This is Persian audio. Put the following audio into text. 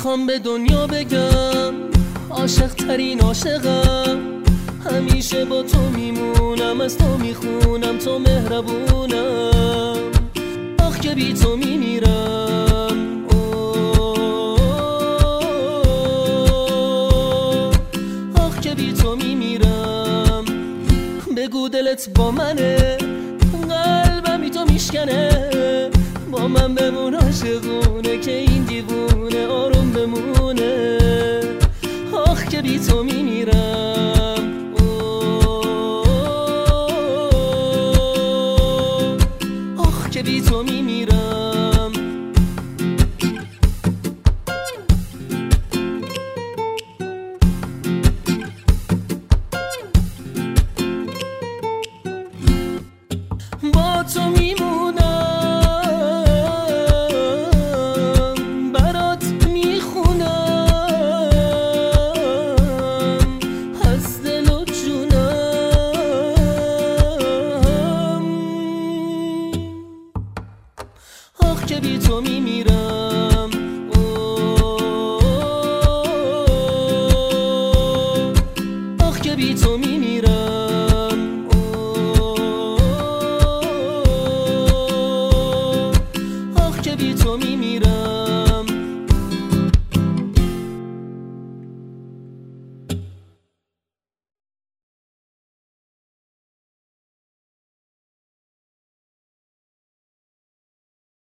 میخوام به دنیا بگم عاشق ترین عاشقم، همیشه با تو میمونم، از تو میخونم، تو مهربونم. آخ که بی تو میمیرم، آخ که بی تو میمیرم. بگو دلت با منه، قلبم بی تو میشکنه، با من بمون عاشقونه که این دیوونه آروم بمونه. آخ که بی تو میمیرم.